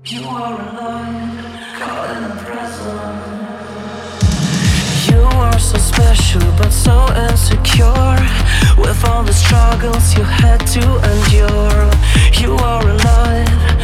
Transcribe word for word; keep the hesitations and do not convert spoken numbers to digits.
You are alive, caught in the present. You are so special but so insecure. With all the struggles you had to endure. You are alive,